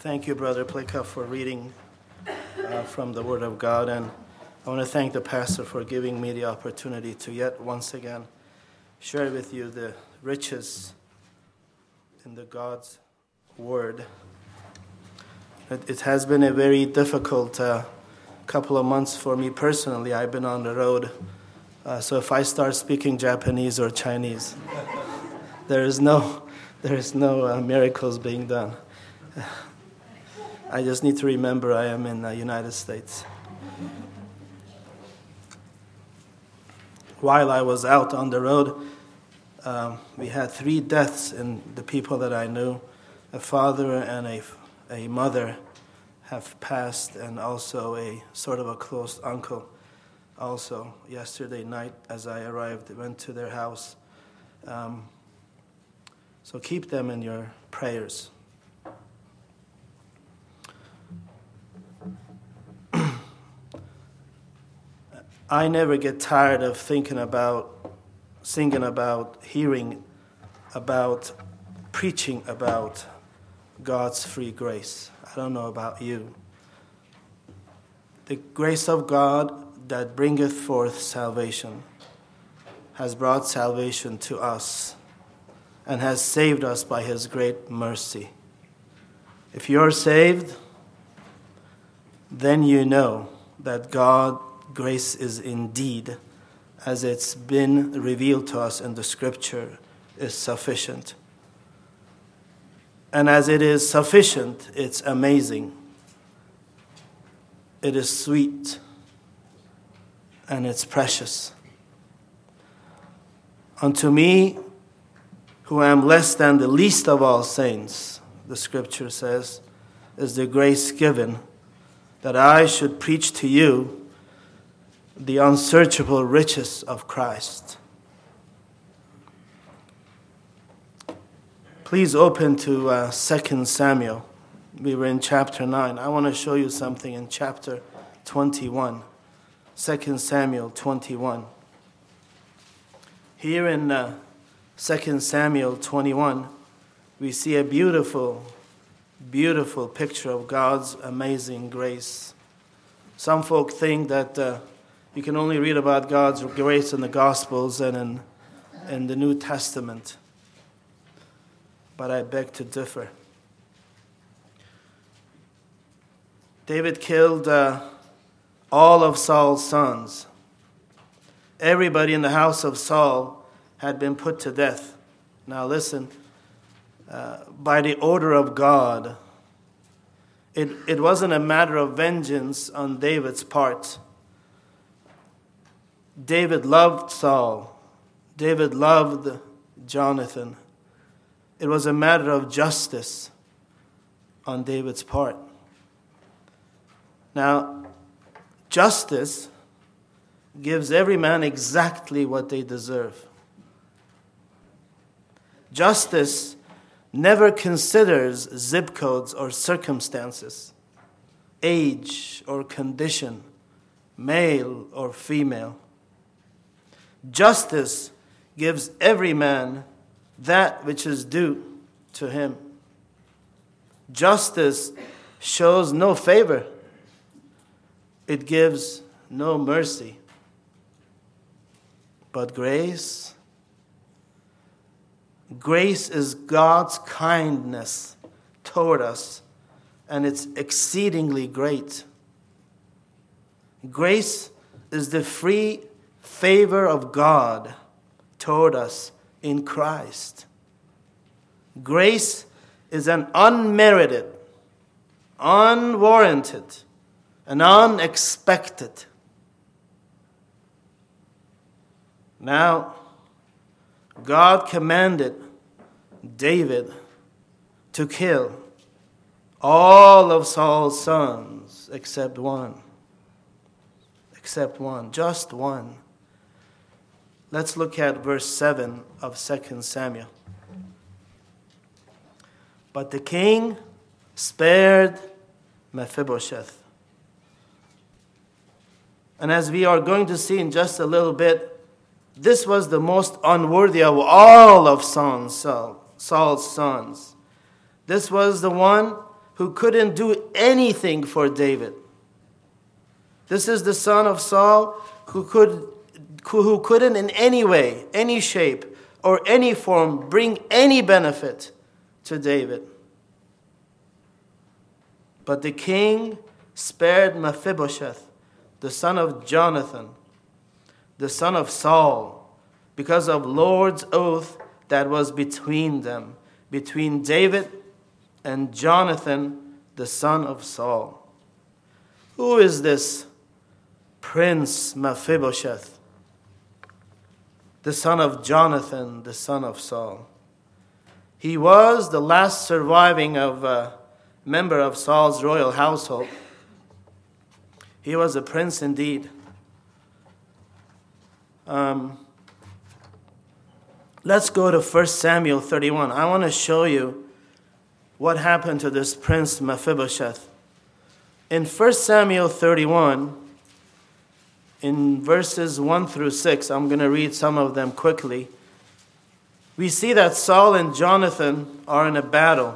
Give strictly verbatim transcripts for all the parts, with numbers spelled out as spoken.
Thank you, Brother Pleka, for reading uh, from the Word of God. And I want to thank the pastor for giving me the opportunity to yet once again share with you the riches in the God's Word. It, it has been a very difficult uh, couple of months for me personally. I've been on the road. Uh, so if I start speaking Japanese or Chinese, there is no, there is no uh, miracles being done. I just need to remember I am in the United States. While I was out on the road, um, we had three deaths in the people that I knew. A father and a, a mother have passed, and also a sort of a close uncle. Also, yesterday night as I arrived, I went to their house. Um, so keep them in your prayers. I never get tired of thinking about, singing about, hearing about, preaching about God's free grace. I don't know about you. The grace of God that bringeth forth salvation has brought salvation to us and has saved us by His great mercy. If you're saved, then you know that God grace is indeed, as it's been revealed to us in the Scripture, is sufficient. And as it is sufficient, it's amazing. It is sweet. And it's precious. Unto me, who am less than the least of all saints, the Scripture says, is the grace given that I should preach to you the unsearchable riches of Christ. Please open to uh, Second Samuel. We were in chapter nine. I want to show you something in chapter twenty-one. Second Samuel twenty-one. Here in uh, Second Samuel twenty-one, we see a beautiful, beautiful picture of God's amazing grace. Some folk think that uh, you can only read about God's grace in the Gospels and in, in the New Testament. But I beg to differ. David killed uh, all of Saul's sons. Everybody in the house of Saul had been put to death. Now listen, uh, by the order of God, it, it wasn't a matter of vengeance on David's part. David loved Saul. David loved Jonathan. It was a matter of justice on David's part. Now, justice gives every man exactly what they deserve. Justice never considers zip codes or circumstances, age or condition, male or female. Justice gives every man that which is due to him. Justice shows no favor. It gives no mercy. But grace, grace is God's kindness toward us, and it's exceedingly great. Grace is the free favor of God toward us in Christ. Grace is an unmerited, unwarranted, and unexpected. Now, God commanded David to kill all of Saul's sons except one. Except one, just one. Let's look at verse seven of Second Samuel. But the king spared Mephibosheth. And as we are going to see in just a little bit, this was the most unworthy of all of Saul's sons. This was the one who couldn't do anything for David. This is the son of Saul who could who couldn't in any way, any shape, or any form bring any benefit to David. But the king spared Mephibosheth, the son of Jonathan, the son of Saul, because of Lord's oath that was between them, between David and Jonathan, the son of Saul. Who is this Prince Mephibosheth, the son of Jonathan, the son of Saul? He was the last surviving of a member of Saul's royal household. He was a prince indeed. Um, let's go to First Samuel thirty-one. I want to show you what happened to this Prince Mephibosheth. In First Samuel thirty-one, in verses one through six, I'm going to read some of them quickly. We see that Saul and Jonathan are in a battle.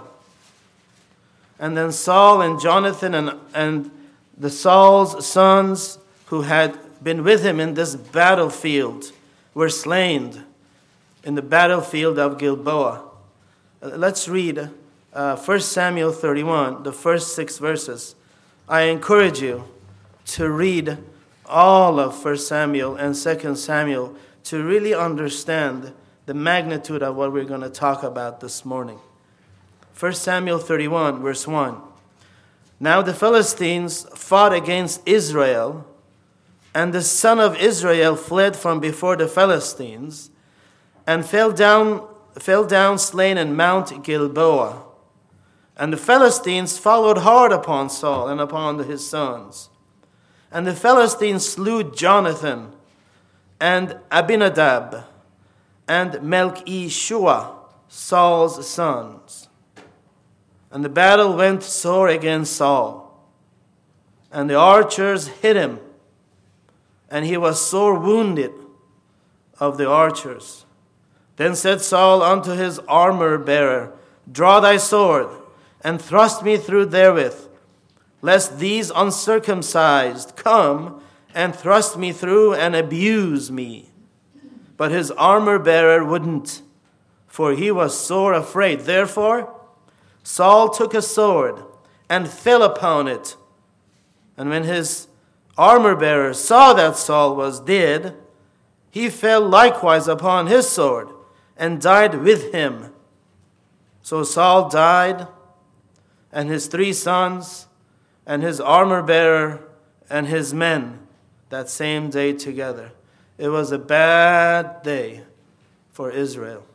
And then Saul and Jonathan and, and the Saul's sons who had been with him in this battlefield were slain in the battlefield of Gilboa. Let's read uh, First Samuel thirty-one, the first six verses. I encourage you to read all of First Samuel and Second Samuel to really understand the magnitude of what we're going to talk about this morning. First Samuel thirty-one, verse one. Now the Philistines fought against Israel, and the son of Israel fled from before the Philistines, and fell down, fell down slain in Mount Gilboa. And the Philistines followed hard upon Saul and upon his sons. And the Philistines slew Jonathan and Abinadab and Melchishua, Saul's sons. And the battle went sore against Saul. And the archers hit him, and he was sore wounded of the archers. Then said Saul unto his armor-bearer, Draw thy sword, and thrust me through therewith, lest these uncircumcised come and thrust me through and abuse me. But his armor-bearer wouldn't, for he was sore afraid. Therefore Saul took a sword and fell upon it. And when his armor-bearer saw that Saul was dead, he fell likewise upon his sword and died with him. So Saul died, and his three sons, and his armor-bearer, and his men, that same day together. It was a bad day for Israel.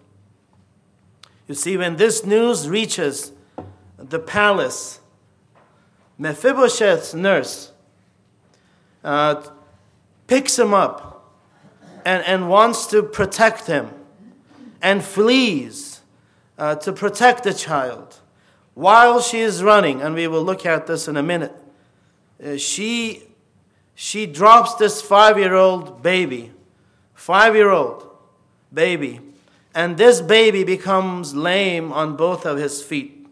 You see, when this news reaches the palace, Mephibosheth's nurse uh, picks him up and, and wants to protect him, and flees uh, to protect the child. While she is running, and we will look at this in a minute, uh, she she drops this five-year-old baby, five-year-old baby, and this baby becomes lame on both of his feet.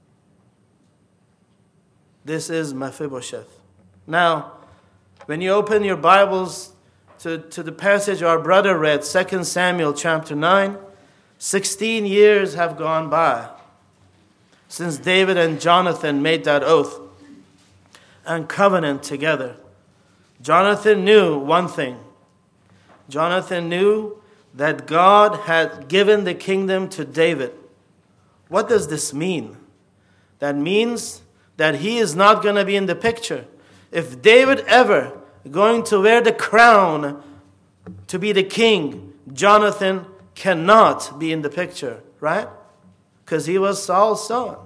This is Mephibosheth. Now, when you open your Bibles to, to the passage our brother read, Second Samuel chapter nine, sixteen years have gone by since David and Jonathan made that oath and covenant together. Jonathan knew one thing. Jonathan knew that God had given the kingdom to David. What does this mean? That means that he is not going to be in the picture. If David ever going to wear the crown to be the king, Jonathan cannot be in the picture, right? Because he was Saul's son.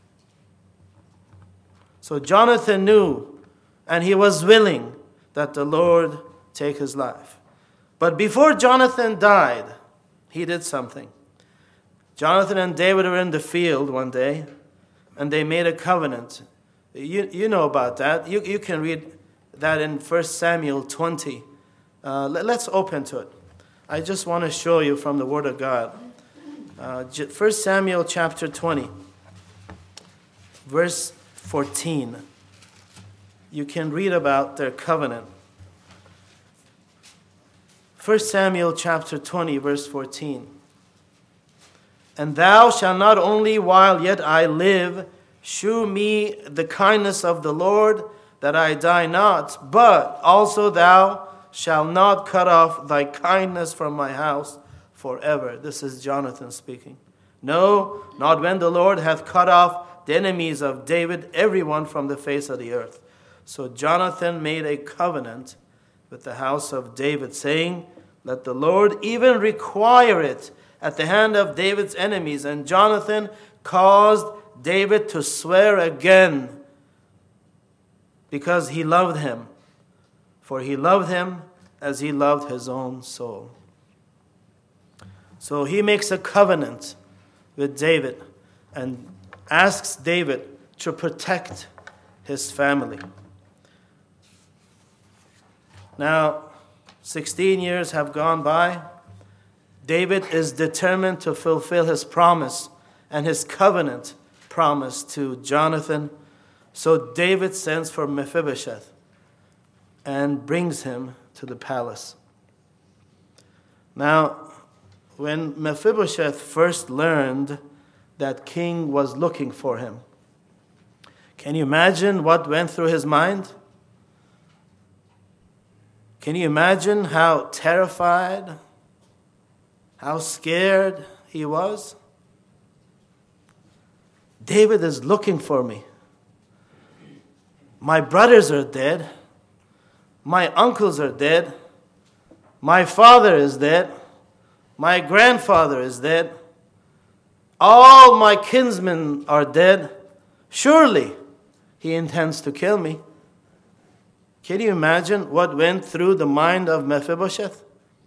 So Jonathan knew, and he was willing that the Lord take his life. But before Jonathan died, he did something. Jonathan and David were in the field one day, and they made a covenant. You, you know about that. You, you can read that in First Samuel twenty. Uh, let, let's open to it. I just want to show you from the Word of God. Uh, First Samuel chapter twenty, verse fourteen. You can read about their covenant. First Samuel chapter twenty, verse fourteen. And thou shalt not only while yet I live shew me the kindness of the Lord, that I die not, but also thou shalt not cut off thy kindness from my house forever. This is Jonathan speaking. No, not when the Lord hath cut off the enemies of David, everyone from the face of the earth. So Jonathan made a covenant with the house of David, saying, let the Lord even require it at the hand of David's enemies. And Jonathan caused David to swear again, because he loved him. For he loved him as he loved his own soul. So he makes a covenant with David and asks David to protect his family. Now, sixteen years have gone by. David is determined to fulfill his promise and his covenant promise to Jonathan. So David sends for Mephibosheth and brings him to the palace. Now, when Mephibosheth first learned that king was looking for him, can you imagine what went through his mind? Can you imagine how terrified, how scared he was? David is looking for me. My brothers are dead. My uncles are dead. My father is dead. My grandfather is dead. All my kinsmen are dead. Surely he intends to kill me. Can you imagine what went through the mind of Mephibosheth?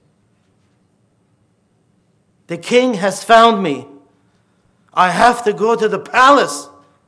The king has found me. I have to go to the palace.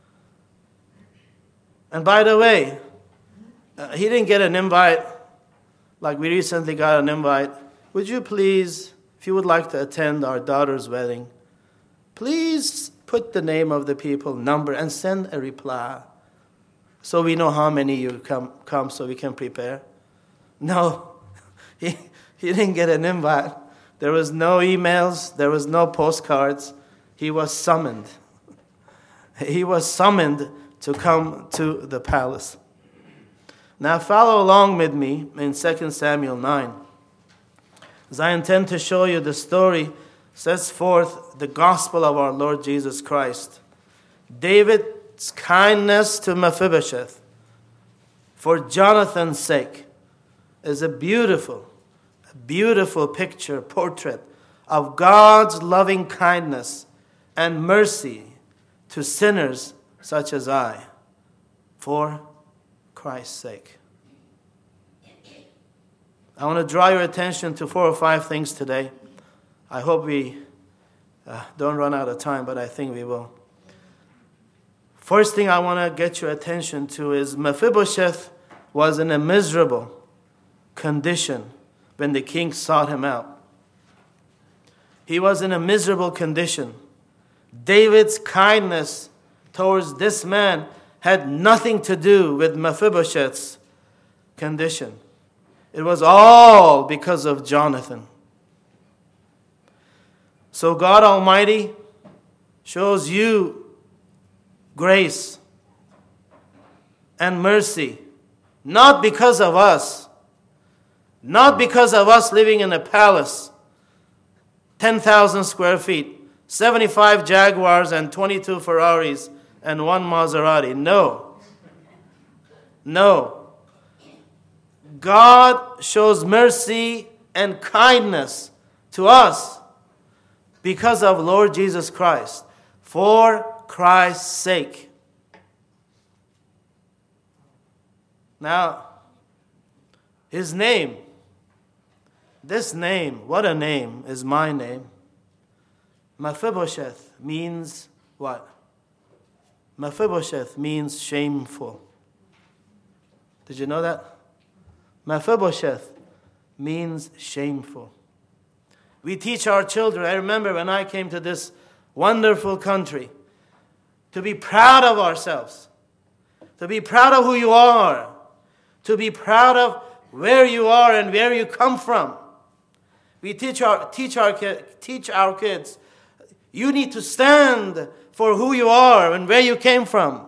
And by the way, uh, he didn't get an invite like we recently got an invite. Would you please, if you would like to attend our daughter's wedding, please put the name of the people, number, and send a reply so we know how many you come, come so we can prepare. No, he, he didn't get an invite. There was no emails. There was no postcards. He was summoned. He was summoned to come to the palace. Now follow along with me in Second Samuel nine. As I intend to show you the story sets forth the gospel of our Lord Jesus Christ. David's kindness to Mephibosheth for Jonathan's sake is a beautiful, a beautiful picture, portrait of God's loving kindness and mercy to sinners such as I, for Christ's sake. I want to draw your attention to four or five things today. I hope we uh, don't run out of time, but I think we will. First thing I want to get your attention to is Mephibosheth was in a miserable condition when the king sought him out. He was in a miserable condition. David's kindness towards this man had nothing to do with Mephibosheth's condition. It was all because of Jonathan. So God Almighty shows you grace and mercy, not because of us, not because of us living in a palace, ten thousand square feet, seventy-five Jaguars and twenty-two Ferraris and one Maserati. No. No. God shows mercy and kindness to us because of Lord Jesus Christ, for Christ's sake. Now, his name, this name, what a name, is my name. Mephibosheth means what? Mephibosheth means shameful. Did you know that? Mephibosheth means shameful. We teach our children, I remember when I came to this wonderful country, to be proud of ourselves. to be proud of who you are, to be proud of where you are and where you come from. We teach our, teach our, teach our kids, you need to stand for who you are and where you came from.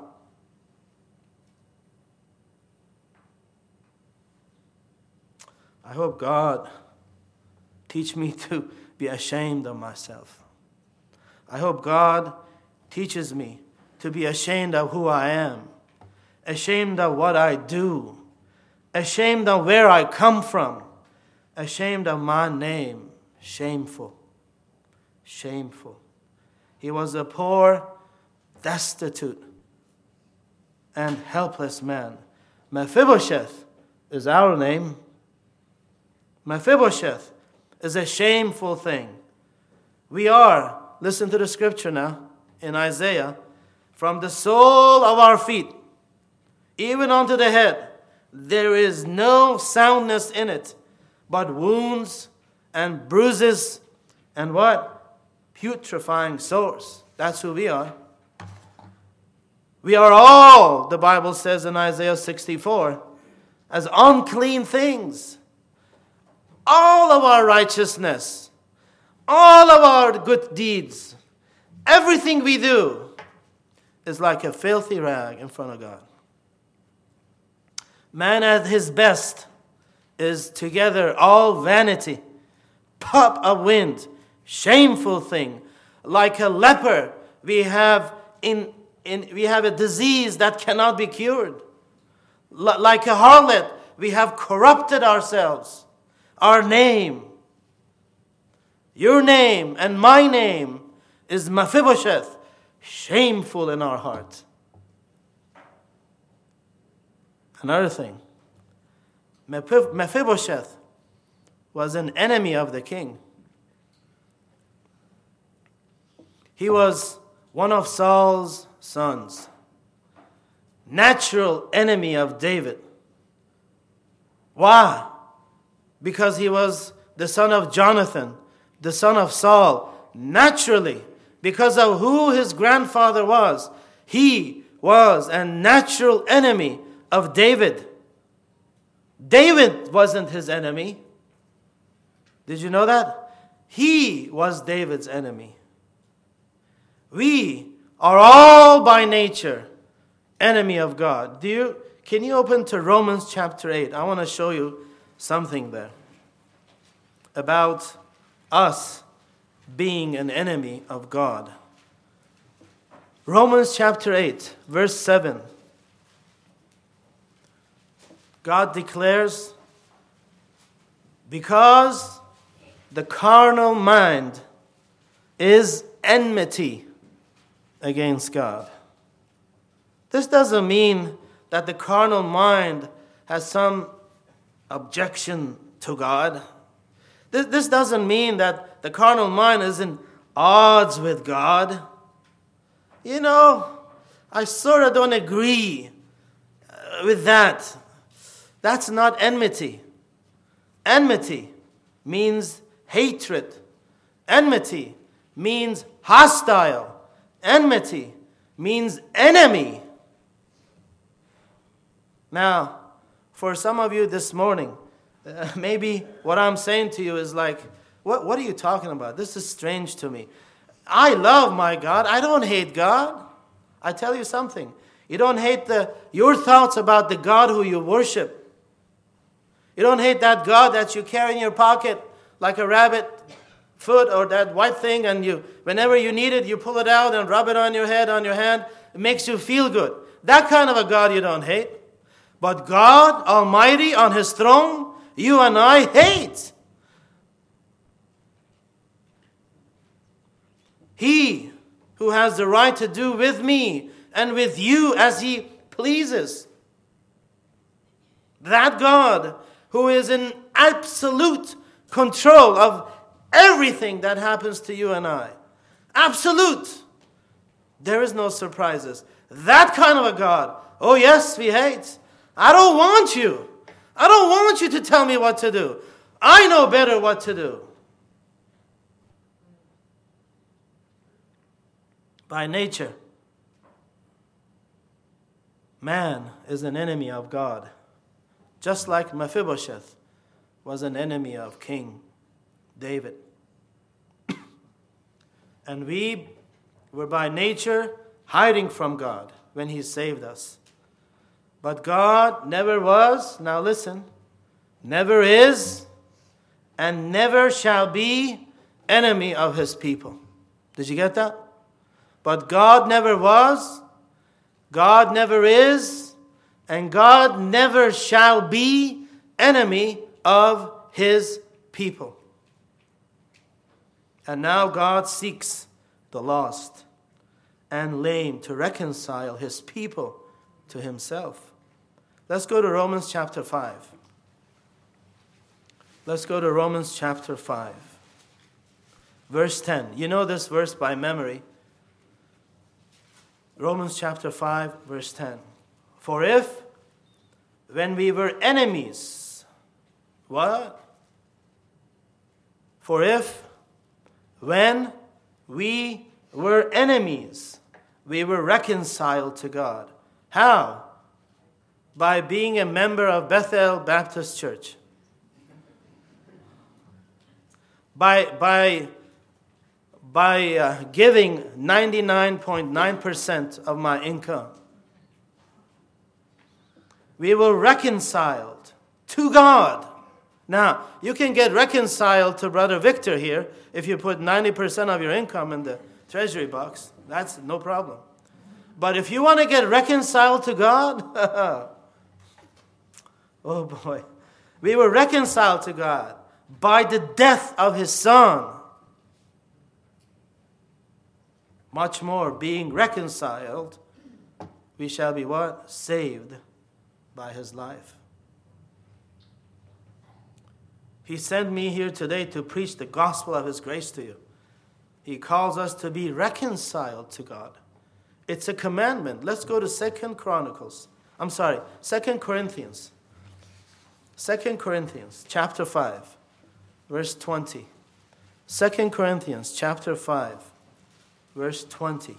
I hope God teach me to be ashamed of myself. I hope God teaches me to be ashamed of who I am, ashamed of what I do, ashamed of where I come from, ashamed of my name. Shameful. Shameful. He was a poor, destitute, and helpless man. Mephibosheth is our name. Mephibosheth is a shameful thing. We are, listen to the scripture now in Isaiah, from the sole of our feet, even unto the head, there is no soundness in it, but wounds and bruises and what? Putrefying sores. That's who we are. We are all, the Bible says in Isaiah sixty-four, as unclean things. All of our righteousness, all of our good deeds, everything we do is like a filthy rag in front of God. Man at his best is together all vanity, puff of wind, shameful thing. Like a leper, we have in, in we have a disease that cannot be cured. L- like a harlot, we have corrupted ourselves. Our name, your name and my name is Mephibosheth, shameful in our heart. Another thing, Mephibosheth was an enemy of the king. He was one of Saul's sons, natural enemy of David. Why? Because he was the son of Jonathan, the son of Saul. Naturally, because of who his grandfather was, he was a natural enemy of David. David wasn't his enemy. Did you know that? He was David's enemy. We are all by nature enemy of God. Do you? Can you open to Romans chapter eight? I want to show you something there about us being an enemy of God. Romans chapter eight, verse seven. God declares, because the carnal mind is enmity against God. This doesn't mean that the carnal mind has some objection to God. This, this doesn't mean that the carnal mind is in odds with God. You know, I sort of don't agree with that. That's not enmity. Enmity means hatred. Enmity means hostile. Enmity means enemy. Now, for some of you this morning, uh, maybe what I'm saying to you is like, what, what are you talking about? This is strange to me. I love my God. I don't hate God. I tell you something. You don't hate the your thoughts about the God who you worship. You don't hate that God that you carry in your pocket like a rabbit foot or that white thing, and you, whenever you need it, you pull it out and rub it on your head, on your hand. It makes you feel good. That kind of a God you don't hate. But God Almighty on His throne, you and I hate. He who has the right to do with me and with you as He pleases. That God who is in absolute control of everything that happens to you and I. Absolute. There is no surprises. That kind of a God. Oh yes, we hate. I don't want you. I don't want you to tell me what to do. I know better what to do. By nature, man is an enemy of God, just like Mephibosheth was an enemy of King David. And we were by nature hiding from God when He saved us. But God never was, now listen, never is, and never shall be enemy of His people. Did you get that? But God never was, God never is, and God never shall be enemy of His people. And now God seeks the lost and lame to reconcile His people to Himself. Let's go to Romans chapter five. Let's go to Romans chapter five. Verse ten. You know this verse by memory. Romans chapter five, verse ten. For if, when we were enemies, what? For if, when we were enemies, we were reconciled to God. How? By being a member of Bethel Baptist Church. By, by, by uh, giving ninety-nine point nine percent of my income. We were reconciled to God. Now, you can get reconciled to Brother Victor here if you put ninety percent of your income in the treasury box. That's no problem. But if you want to get reconciled to God, oh boy. We were reconciled to God by the death of His Son. Much more, being reconciled, we shall be what? Saved by His life. He sent me here today to preach the gospel of His grace to you. He calls us to be reconciled to God. It's a commandment. Let's go to Second Chronicles. I'm sorry, Second Corinthians. Second Corinthians chapter five, verse twenty. Second Corinthians chapter five, verse twenty.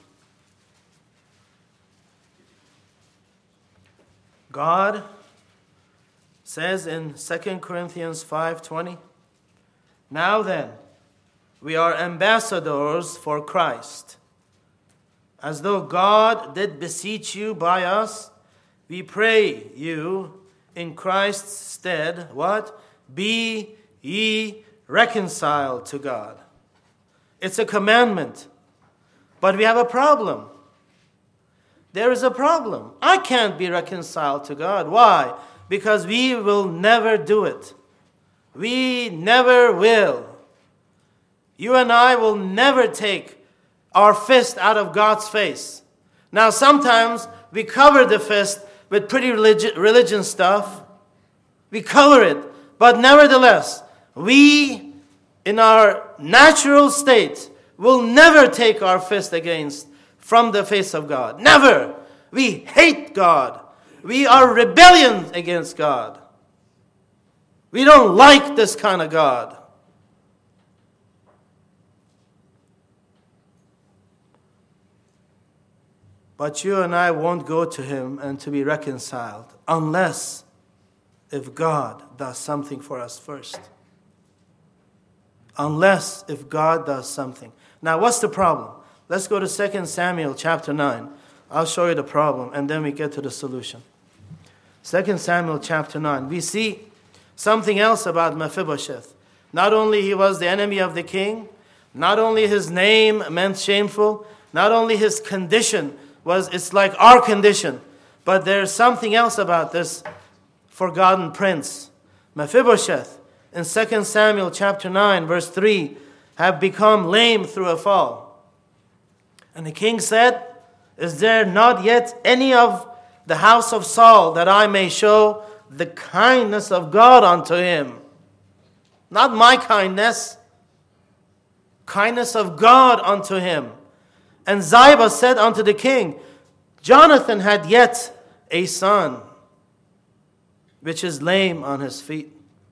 God says in Second Corinthians five twenty, now then, we are ambassadors for Christ. As though God did beseech you by us, we pray you in Christ's stead, what? Be ye reconciled to God. It's a commandment. But we have a problem. There is a problem. I can't be reconciled to God. Why? Because we will never do it. We never will. You and I will never take our fist out of God's face. Now, sometimes we cover the fist with pretty religion, religion stuff. We cover it. But nevertheless, we, in our natural state, will never take our fist against from the face of God. Never. We hate God. We are rebellion against God. We don't like this kind of God. But you and I won't go to Him and to be reconciled unless if God does something for us first. Unless if God does something. Now, what's the problem? Let's go to Second Samuel chapter nine. I'll show you the problem and then we get to the solution. Second Samuel chapter nine. We see something else about Mephibosheth. Not only he was the enemy of the king, not only his name meant shameful, not only his condition was, it's like our condition, but there's something else about this forgotten prince. Mephibosheth, in Second Samuel chapter nine, verse three, have become lame through a fall. And the king said, is there not yet any of the house of Saul that I may show the kindness of God unto him? Not my kindness, kindness of God unto him. And Ziba said unto the king, Jonathan had yet a son, which is lame on his feet.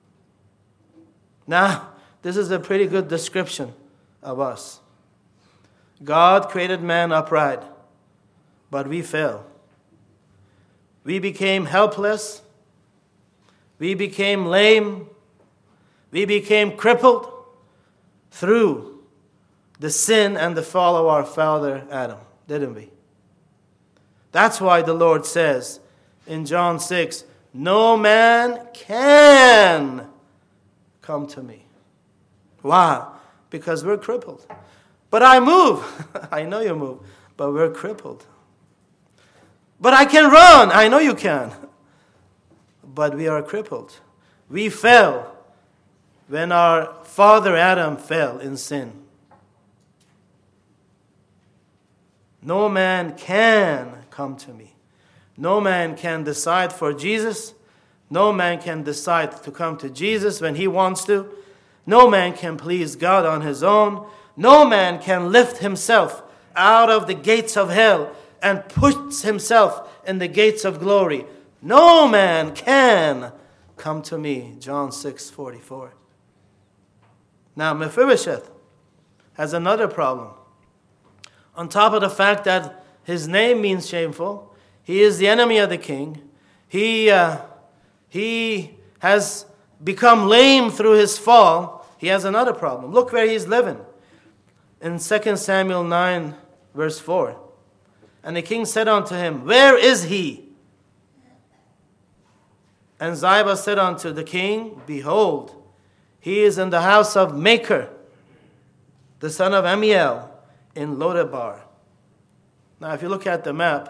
Now, this is a pretty good description of us. God created man upright, but we fell. We became helpless. We became lame. We became crippled through the sin and the fall of our father Adam, didn't we? That's why the Lord says in John six, no man can come to me. Why? Because we're crippled. But I move. I know you move, but we're crippled. But I can run. I know you can. But we are crippled. We fell when our father Adam fell in sin. No man can come to me. No man can decide for Jesus. No man can decide to come to Jesus when he wants to. No man can please God on his own. No man can lift himself out of the gates of hell and puts himself in the gates of glory. No man can come to me. John six forty-four. Now Mephibosheth has another problem. On top of the fact that his name means shameful, he is the enemy of the king. He, uh, he has become lame through his fall. He has another problem. Look where he's living. In Second Samuel nine, verse four. And the king said unto him, where is he? And Ziba said unto the king, behold, he is in the house of Machir, the son of Amiel, in Lodebar. Now, if you look at the map,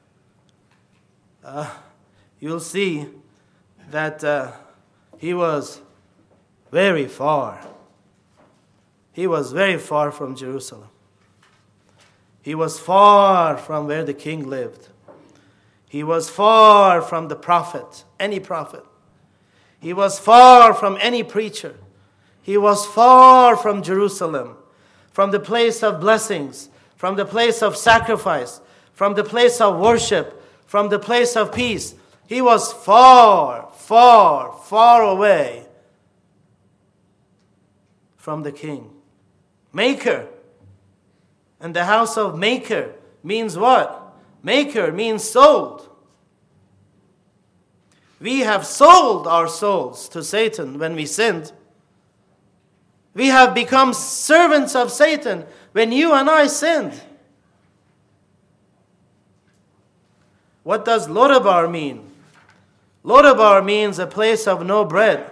uh, you'll see that uh, he was very far. He was very far from Jerusalem. He was far from where the king lived. He was far from the prophet, any prophet. He was far from any preacher. He was far from Jerusalem, from the place of blessings, from the place of sacrifice, from the place of worship, from the place of peace. He was far, far, far away from the king. Machir. And the house of Machir means what? Machir means sold. We have sold our souls to Satan when we sinned. We have become servants of Satan when you and I sinned. What does Lodebar mean? Lodebar means a place of no bread.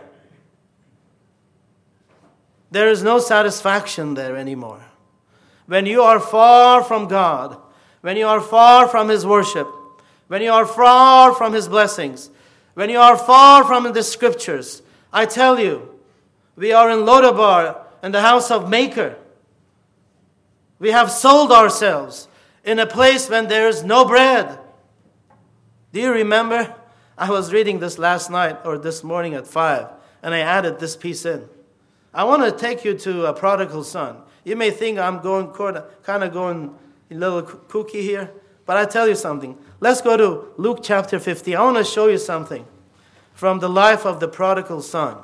There is no satisfaction there anymore. When you are far from God, when you are far from His worship, when you are far from His blessings, when you are far from the Scriptures, I tell you, we are in Lodebar, in the house of Machir. We have sold ourselves in a place when there is no bread. Do you remember? I was reading this last night or this morning at five, and I added this piece in. I want to take you to a prodigal son. You may think I'm going kind of going a little kooky here, but I tell you something. Let's go to Luke chapter fifteen. I want to show you something from the life of the prodigal son.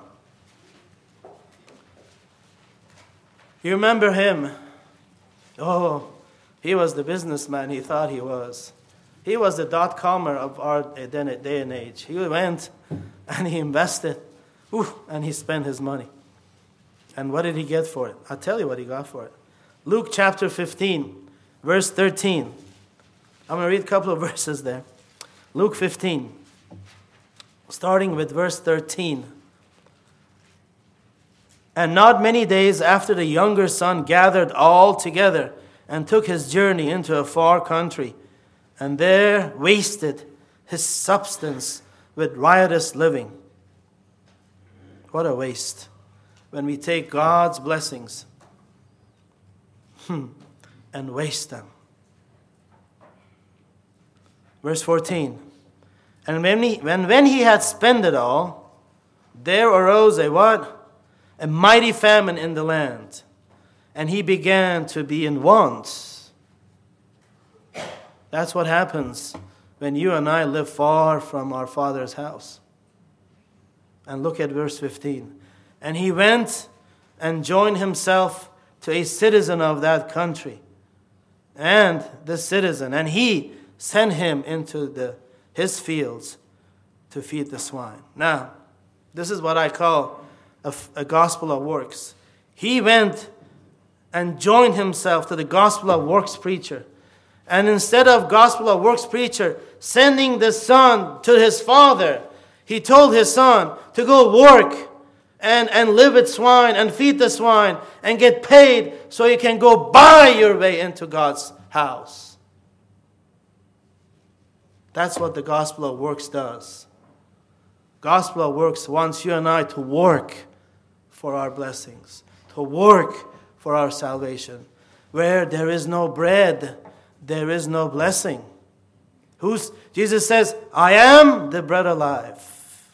You remember him? Oh, he was the businessman he thought he was. He was the dot-comer of our day and age. He went and he invested, ooh, and he spent his money. And what did he get for it? I'll tell you what he got for it. Luke chapter fifteen, verse thirteen. I'm going to read a couple of verses there. Luke fifteen, starting with verse thirteen. And not many days after, the younger son gathered all together and took his journey into a far country, and there wasted his substance with riotous living. What a waste. When we take God's blessings hmm, and waste them. Verse fourteen. And when he, when, when he had spent it all, there arose a what? A mighty famine in the land. And he began to be in want. That's what happens when you and I live far from our Father's house. And look at verse fifteen. And he went and joined himself to a citizen of that country. And the citizen, and he sent him into the his fields to feed the swine. Now, this is what I call a, a gospel of works. He went and joined himself to the gospel of works preacher. And instead of gospel of works preacher sending the son to his father, he told his son to go work and, and live with swine and feed the swine and get paid so you can go buy your way into God's house. That's what the gospel of works does. Gospel of works wants you and I to work for our blessings, to work for our salvation. Where there is no bread, there is no blessing. Who's, Jesus says, I am the bread of life.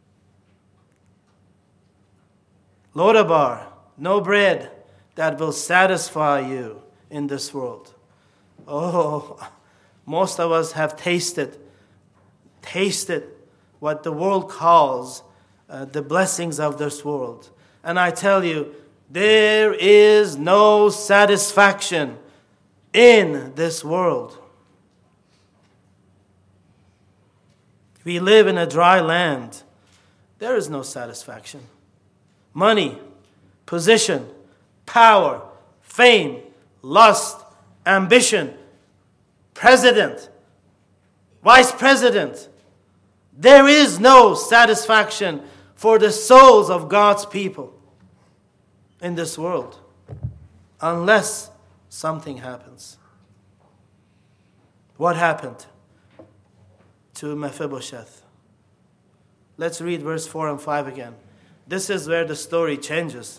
Lodabar, no bread that will satisfy you in this world. Oh, most of us have tasted, tasted what the world calls uh, the blessings of this world. And I tell you, there is no satisfaction in this world. We live in a dry land. There is no satisfaction. Money, position, power, fame, lust, ambition, president, vice president. There is no satisfaction for the souls of God's people in this world unless something happens. What happened to Mephibosheth? Let's read verse four and five again. This is where the story changes.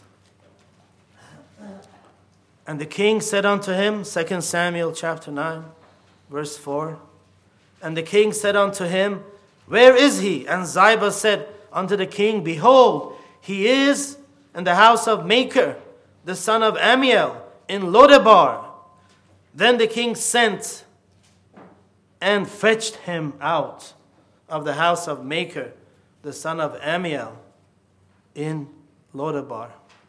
And the king said unto him, Second Samuel chapter nine, verse four. And the king said unto him, Where is he? And Ziba said unto the king, Behold, he is in the house of Machir, the son of Ammiel, in Lodabar. Then the king sent and fetched him out of the house of Machir, the son of Ammiel, in Lodabar.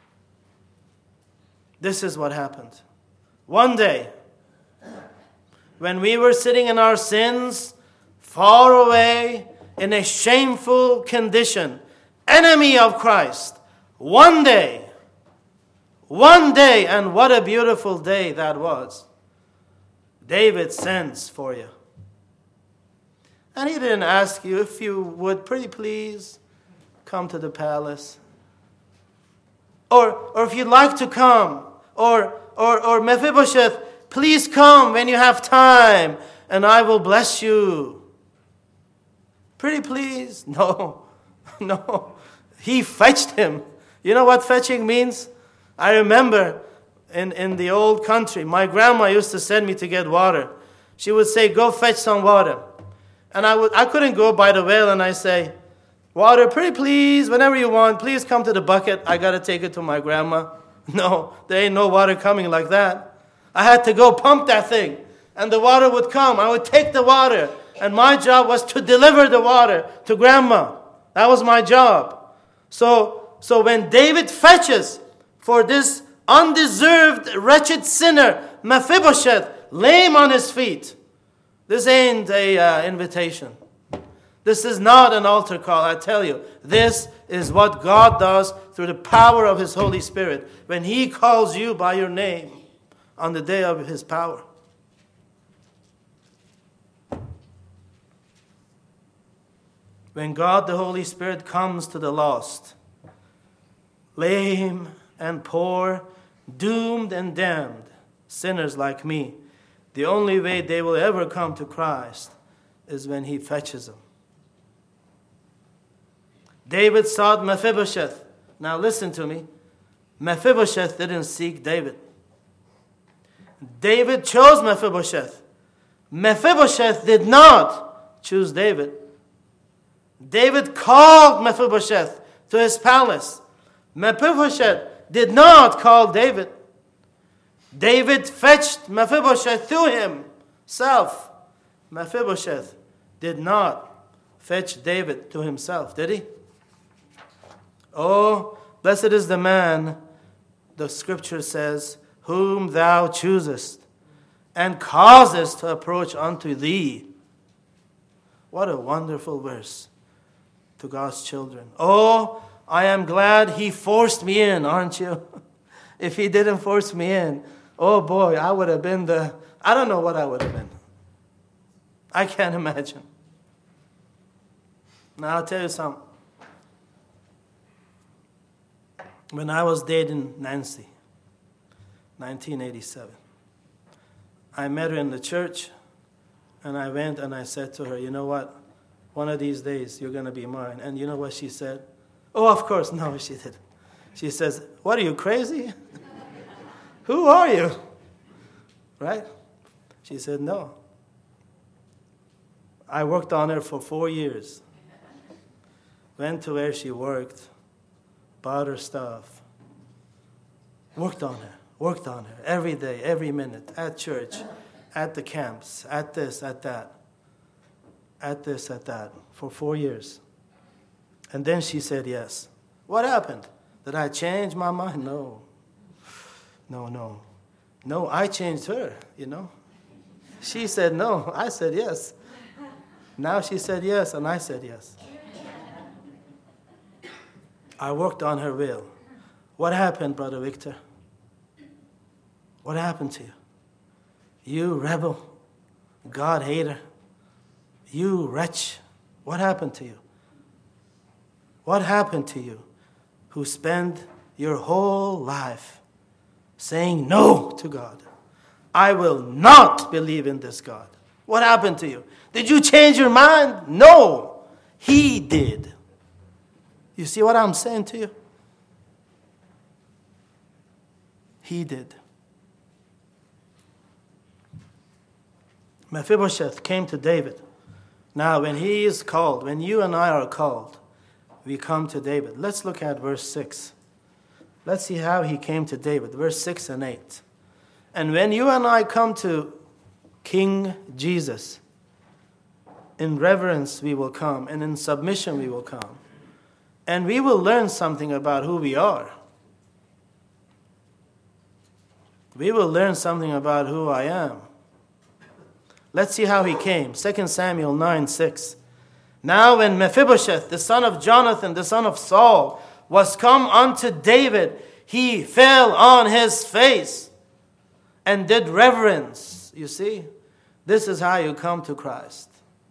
This is what happened. One day, when we were sitting in our sins, far away, in a shameful condition, enemy of Christ, one day, one day, and what a beautiful day that was, David sends for you. And he didn't ask you if you would, pretty please, come to the palace. Or, or if you'd like to come. Or, or, or Mephibosheth, please come when you have time, and I will bless you. Pretty please. No, no. He fetched him. You know what fetching means? I remember in, in the old country, my grandma used to send me to get water. She would say, go fetch some water. And I would I couldn't go by the well and I say, water, pretty please, whenever you want, please come to the bucket. I got to take it to my grandma. No, there ain't no water coming like that. I had to go pump that thing. And the water would come. I would take the water. And my job was to deliver the water to grandma. That was my job. So, so when David fetches for this undeserved, wretched sinner, Mephibosheth, lame on his feet, this ain't a uh, invitation. This is not an altar call, I tell you. This is what God does through the power of His Holy Spirit when He calls you by your name on the day of His power. When God the Holy Spirit comes to the lost, lame and poor, doomed and damned, sinners like me, the only way they will ever come to Christ is when He fetches them. David sought Mephibosheth. Now listen to me. Mephibosheth didn't seek David. David chose Mephibosheth. Mephibosheth did not choose David. David called Mephibosheth to his palace. Mephibosheth did not call David. David fetched Mephibosheth to himself. Mephibosheth did not fetch David to himself, did he? Oh, blessed is the man, the scripture says, whom thou choosest and causest to approach unto thee. What a wonderful verse to God's children. Oh, I am glad He forced me in, aren't you? If He didn't force me in, oh boy, I would have been the, I don't know what I would have been. I can't imagine. Now I'll tell you something. When I was dating Nancy, nineteen eighty-seven, I met her in the church, and I went and I said to her, you know what? One of these days, you're going to be mine. And you know what she said? Oh, of course. No, she didn't. She says, what, are you crazy? Who are you? Right? She said, no. I worked on her for four years. Went to where she worked, bought her stuff, worked on her, worked on her every day, every minute, at church, at the camps, at this, at that, at this, at that, for four years. And then she said yes. What happened? Did I change my mind? No. No, no. No, I changed her, you know. She said no, I said yes. Now she said yes, and I said yes. I worked on her will. What happened, Brother Victor? What happened to you? You rebel, God hater, you wretch. What happened to you? What happened to you who spend your whole life saying no to God? I will not believe in this God. What happened to you? Did you change your mind? No, He did. You see what I'm saying to you? He did. Mephibosheth came to David. Now, when he is called, when you and I are called, we come to David. Let's look at verse six. Let's see how he came to David. Verse six and eight. And when you and I come to King Jesus, in reverence we will come, and in submission we will come. And we will learn something about who we are. We will learn something about who I am. Let's see how he came. Second Samuel nine six. Now when Mephibosheth, the son of Jonathan, the son of Saul, was come unto David, he fell on his face and did reverence. You see, this is how you come to Christ.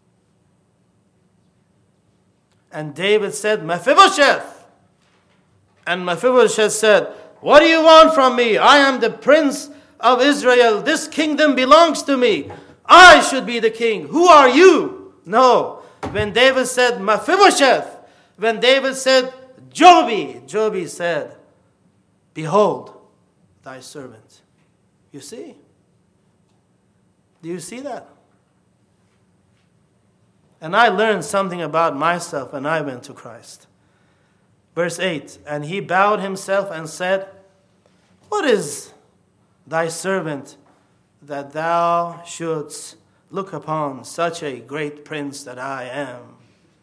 And David said, Mephibosheth. And Mephibosheth said, what do you want from me? I am the prince of Israel. This kingdom belongs to me. I should be the king. Who are you? No. When David said Mephibosheth, when David said Jobi, Jobi said, behold, thy servant. You see? Do you see that? And I learned something about myself and I went to Christ. Verse eight, and he bowed himself and said, what is thy servant that thou shouldst look upon such a great prince that I am?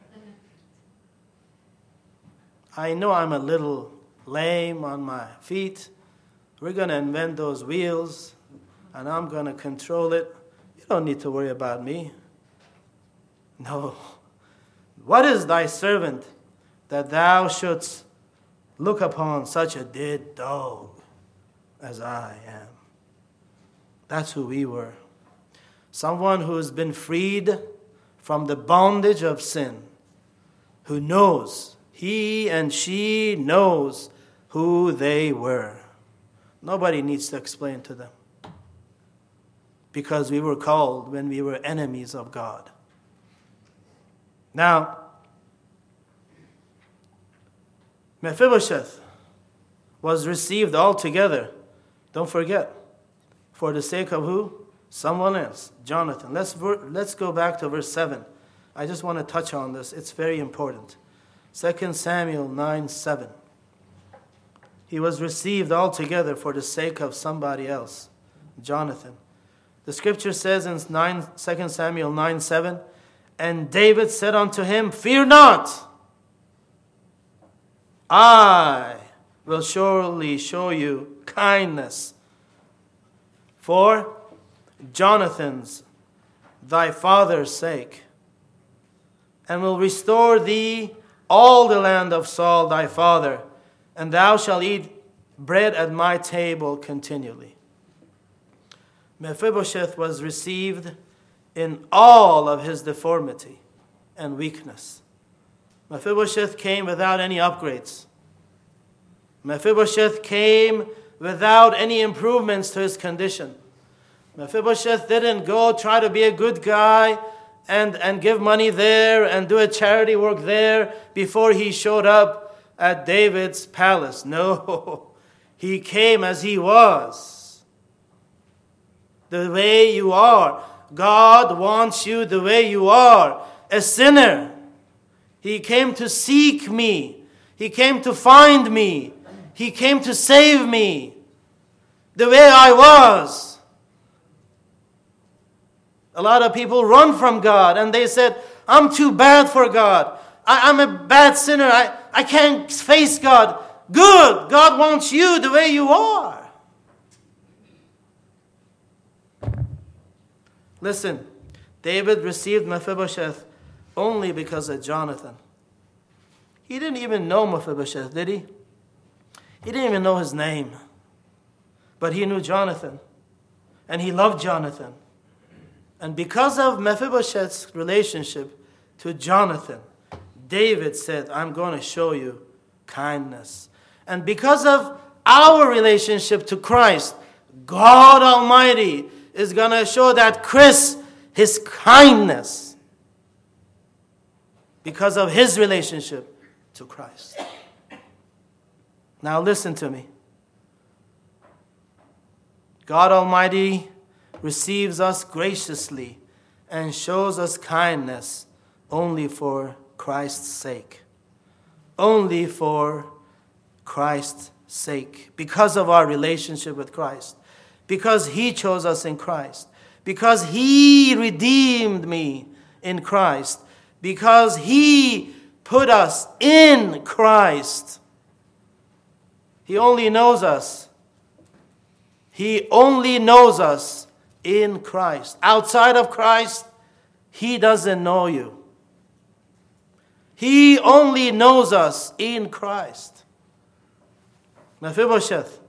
I know I'm a little lame on my feet. We're going to invent those wheels and I'm going to control it. You don't need to worry about me. No. What is thy servant that thou shouldst look upon such a dead dog as I am? That's who we were. Someone who has been freed from the bondage of sin, who knows, he and she knows who they were. Nobody needs to explain to them. Because we were called when we were enemies of God. Now, Mephibosheth was received altogether. Don't forget, for the sake of who? Someone else, Jonathan. Let's, let's go back to verse seven. I just want to touch on this. It's very important. Second Samuel nine seven. He was received altogether for the sake of somebody else, Jonathan. The scripture says in Second Samuel nine seven, and David said unto him, fear not, I will surely show you kindness for Jonathan's, thy father's sake. and will restore thee all the land of Saul thy father, and thou shalt eat bread at my table continually. Mephibosheth was received in all of his deformity and weakness. Mephibosheth came without any upgrades. Mephibosheth came without any improvements to his condition. Mephibosheth didn't go try to be a good guy and, and give money there and do a charity work there before he showed up at David's palace. No, he came as he was. The way you are. God wants you the way you are, a sinner. He came to seek me. He came to find me. He came to save me the way I was. A lot of people run from God and they said, I'm too bad for God. I, I'm a bad sinner. I, I can't face God. Good. God wants you the way you are. Listen, David received Mephibosheth only because of Jonathan. He didn't even know Mephibosheth, did he? He didn't even know his name. But he knew Jonathan. And he loved Jonathan. And because of Mephibosheth's relationship to Jonathan, David said, I'm going to show you kindness. And because of our relationship to Christ, God Almighty is going to show that Chris his kindness because of his relationship to Christ. Now listen to me. God Almighty receives us graciously and shows us kindness only for Christ's sake. Only for Christ's sake. Because of our relationship with Christ. Because He chose us in Christ. Because He redeemed me in Christ. Because He put us in Christ. He only knows us. He only knows us in Christ. Outside of Christ, He doesn't know you. He only knows us in Christ. Mephibosheth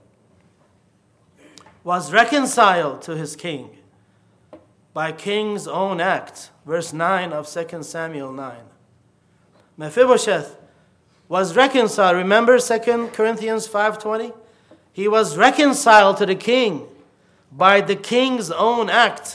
was reconciled to his king by king's own act. Verse nine of Second Samuel nine. Mephibosheth was reconciled. Remember Second Corinthians five twenty? He was reconciled to the king by the king's own act.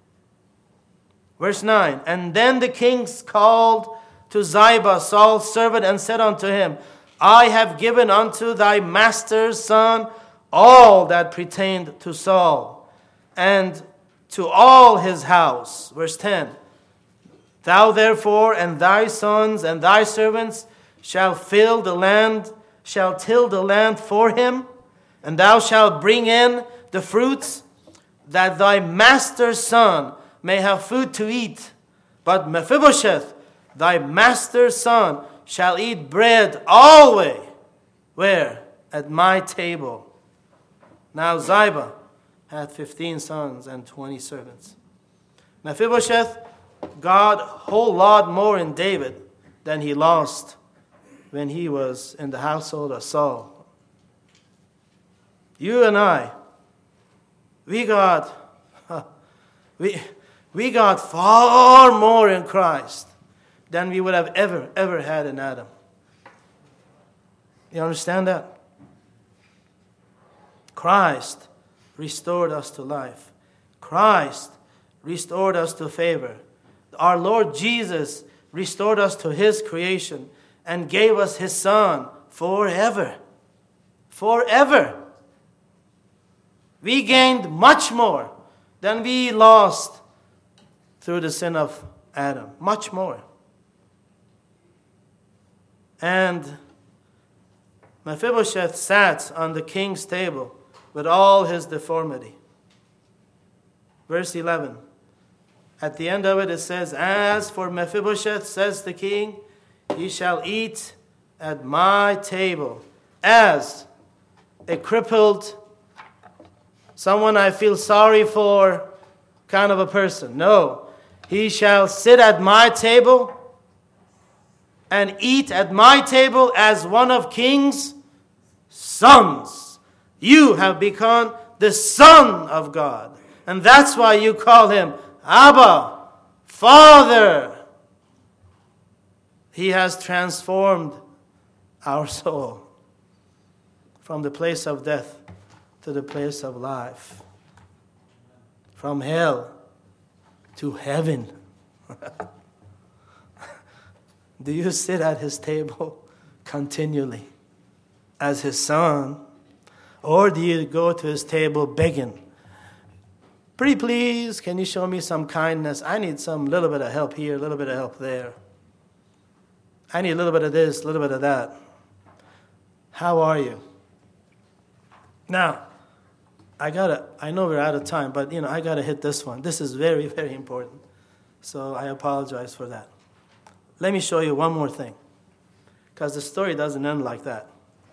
Verse nine. And then the king called to Ziba, Saul's servant, and said unto him, I have given unto thy master's son all that pertained to Saul, and to all his house. Verse ten. Thou therefore and thy sons and thy servants shall fill the land, shall till the land for him, and thou shalt bring in the fruits, that thy master's son may have food to eat. But Mephibosheth, thy master's son, shall eat bread always. Where? At my table. Now Ziba had fifteen sons and twenty servants. Mephibosheth got a whole lot more in David than he lost when he was in the household of Saul. You and I, we got, we, we got far more in Christ than we would have ever, ever had in Adam. You understand that? Christ restored us to life. Christ restored us to favor. Our Lord Jesus restored us to His creation and gave us His Son forever. Forever. We gained much more than we lost through the sin of Adam. Much more. And Mephibosheth sat on the king's table with all his deformity. Verse eleven. At the end of it, it says, As for Mephibosheth, says the king, he shall eat at my table as a crippled, someone I feel sorry for kind of a person. No, he shall sit at my table and eat at my table as one of king's sons. You have become the Son of God. And that's why you call him Abba, Father. He has transformed our soul from the place of death to the place of life, from hell to heaven. Do you sit at his table continually as his son? Or do you go to his table begging, pretty please, can you show me some kindness? I need some little bit of help here, a little bit of help there. I need a little bit of this, a little bit of that. How are you? Now, I gotta, I know we're out of time, but you know, I gotta hit this one. This is very, very important. So I apologize for that. Let me show you one more thing, because the story doesn't end like that.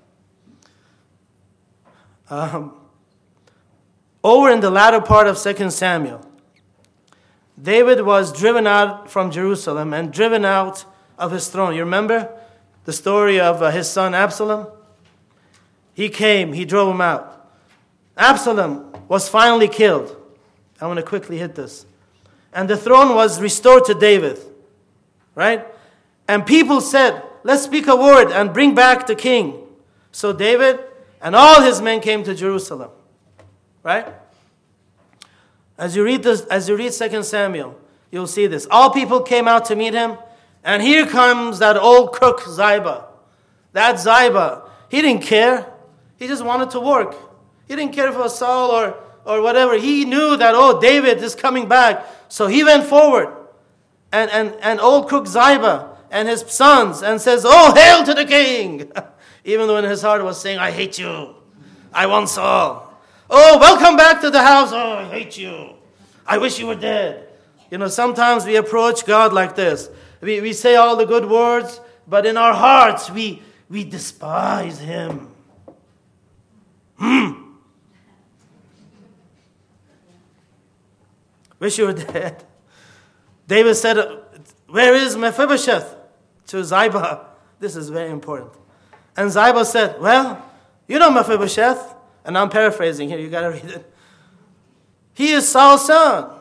Um, over in the latter part of Second Samuel, David was driven out from Jerusalem and driven out of his throne. You remember the story of uh, his son Absalom? He came, he drove him out. Absalom was finally killed. I want to quickly hit this. And the throne was restored to David, right? And people said, let's speak a word and bring back the king. So David and all his men came to Jerusalem, right? As you read this, as you read Second Samuel, you'll see this. All people came out to meet him, and here comes that old crook Ziba. That Ziba, he didn't care. He just wanted to work. He didn't care if it was Saul or, or whatever. He knew that, oh, David is coming back. So he went forward. And, and, and old crook Ziba and his sons and says, oh, hail to the king. Even though in his heart was saying, I hate you. I want Saul. Oh, welcome back to the house. Oh, I hate you. I wish you were dead. You know, sometimes we approach God like this. We, we say all the good words, but in our hearts we, we despise him. Hmm. Wish you were dead. David said, where is Mephibosheth? To Ziba. This is very important. And Ziba said, well, you know Mephibosheth. And I'm paraphrasing here, you got to read it. He is Saul's son.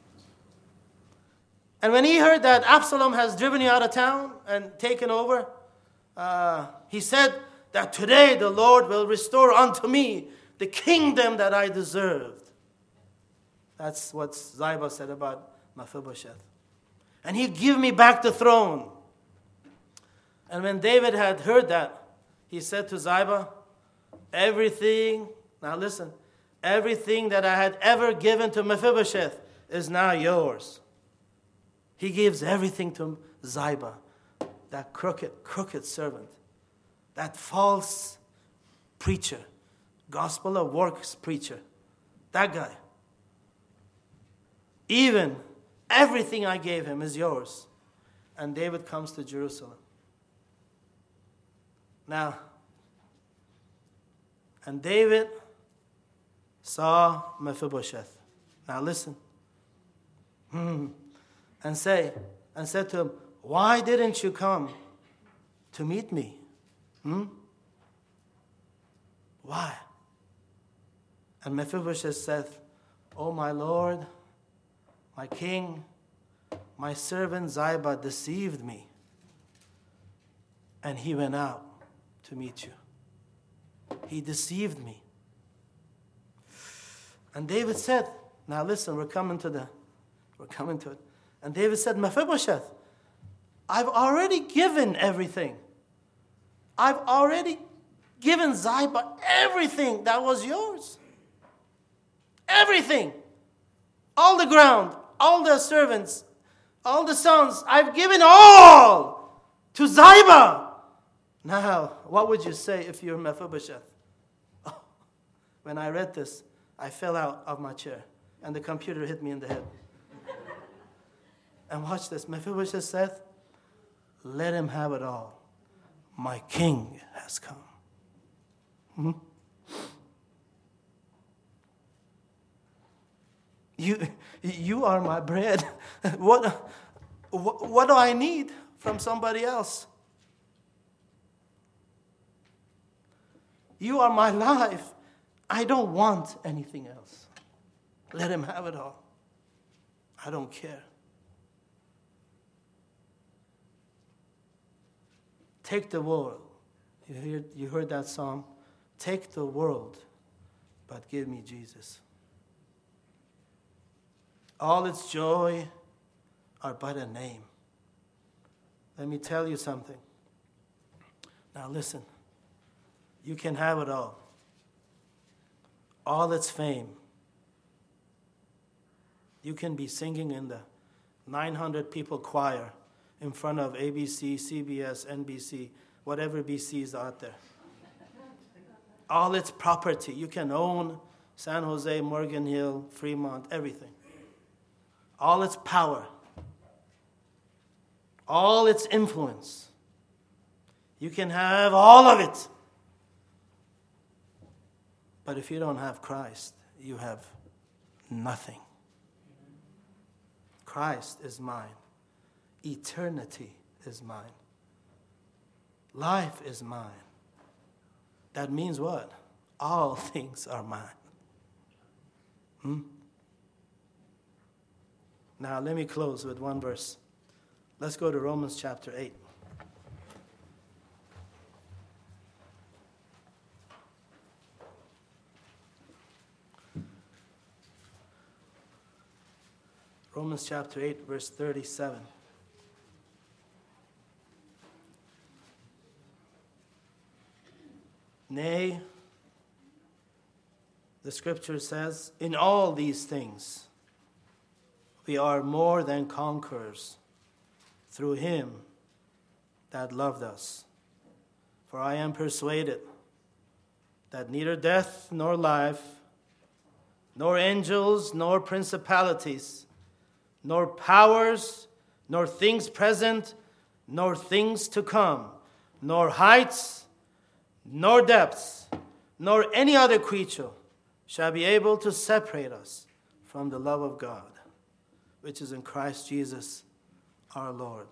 And when he heard that Absalom has driven you out of town and taken over, uh, he said that today the Lord will restore unto me the kingdom that I deserved. That's what Ziba said about Mephibosheth. And he'll give me back the throne. And when David had heard that, he said to Ziba, everything, now listen, everything that I had ever given to Mephibosheth is now yours. He gives everything to Ziba, that crooked, crooked servant, that false preacher, gospel of works preacher, that guy. Even everything I gave him is yours. And David comes to Jerusalem. Now, and David saw Mephibosheth. Now listen. Hmm. And say, and said to him, why didn't you come to meet me? Hmm? Why? And Mephibosheth said, oh my Lord, my king, my servant Ziba deceived me. And he went out to meet you. He deceived me. And David said, now listen, we're coming to the, we're coming to it. And David said, Mephibosheth, I've already given everything. I've already given Ziba everything that was yours. Everything. All the ground, all the servants, all the sons, I've given all to Ziba. Now, what would you say if you're Mephibosheth? Oh, when I read this, I fell out of my chair, and the computer hit me in the head. And watch this. Mephibosheth said, let him have it all. My king has come. Hmm? You, you are my bread. What, what, what do I need from somebody else? You are my life. I don't want anything else. Let him have it all. I don't care. Take the world. You heard, you heard that song? Take the world, but give me Jesus. All its joy are but a name. Let me tell you something. Now listen. You can have it all. All its fame. You can be singing in the nine hundred people choir in front of A B C, C B S, N B C, whatever B C is out there. All its property. You can own San Jose, Morgan Hill, Fremont, everything. All its power. All its influence. You can have all of it. But if you don't have Christ, you have nothing. Christ is mine. Eternity is mine. Life is mine. That means what? All things are mine. Hmm? Now let me close with one verse. Let's go to Romans chapter eight. Romans chapter eight, verse thirty-seven. Nay, the scripture says, in all these things we are more than conquerors through him that loved us. For I am persuaded that neither death nor life, nor angels, nor principalities, nor powers, nor things present, nor things to come, nor heights, nor depths, nor any other creature shall be able to separate us from the love of God, which is in Christ Jesus our Lord.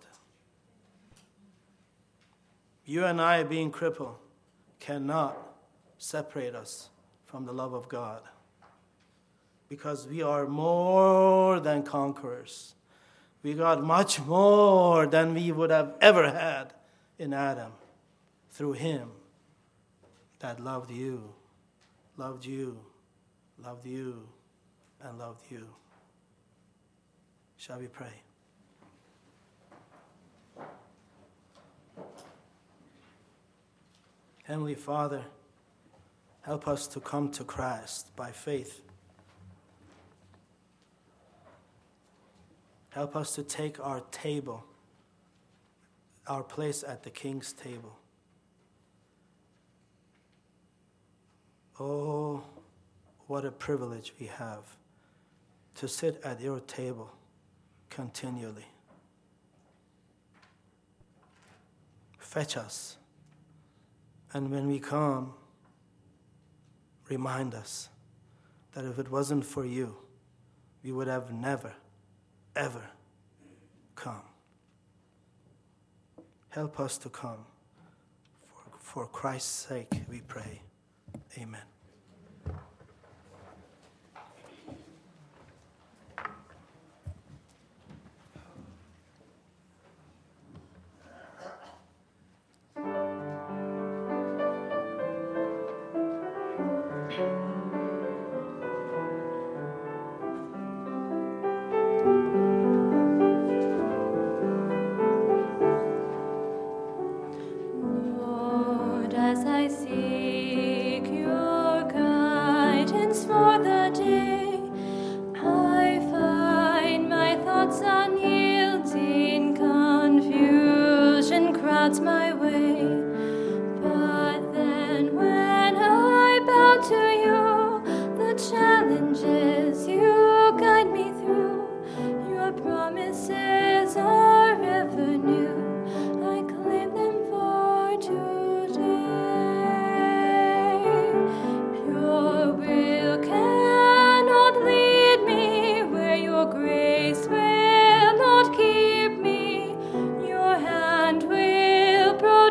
You and I, being crippled, cannot separate us from the love of God, because we are more than conquerors. We got much more than we would have ever had in Adam through him that loved you, loved you, loved you, and loved you. Shall we pray? Heavenly Father, help us to come to Christ by faith. Help us to take our table, our place at the King's table. Oh, what a privilege we have to sit at your table continually. Fetch us. And when we come, remind us that if it wasn't for you, we would have never, ever come. Help us to come. For, for Christ's sake, we pray. Amen. Lord, as I seek your guidance for the day, I find my thoughts unyielding, confusion crowds my way. But then when I bow to you, the challenges you guide me through, your promises are ever new. I claim them for today. Your will cannot lead me where your grace will not keep me. Your hand will protect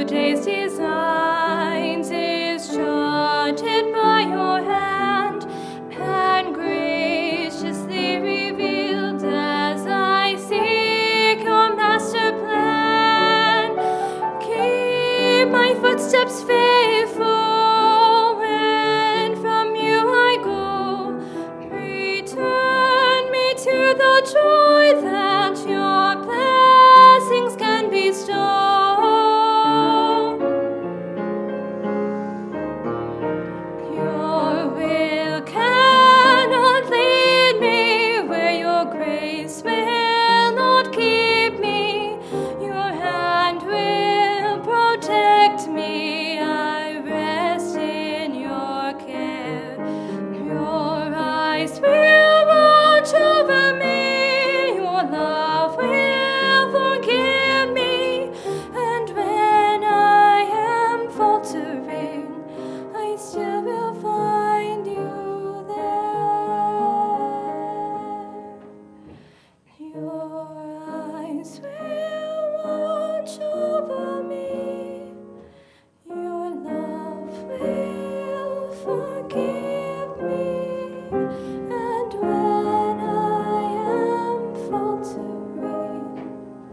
day's designs is charted by your hand, and graciously revealed as I seek your master plan. Keep my footsteps faithful when from you I go. Return me to the joy that your blessings can bestow. Your will cannot lead me where your grace will not keep me. Your hand will protect me. I rest in your care. Your eyes will watch over me. Your love will forgive me. And when I am faltering, I still will find you there. Your eyes will watch over me. Your love will forgive me. And when I am faltering,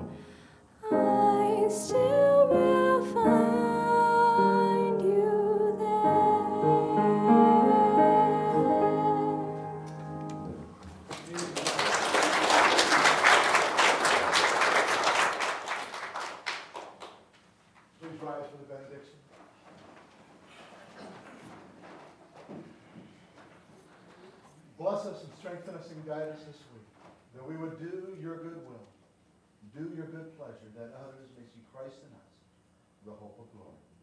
I still will find you there. Please rise for the benediction. Bless us and strengthen us and guide us this week, that we would do your good will, do your good pleasure, that others may see Christ in us, the hope of glory.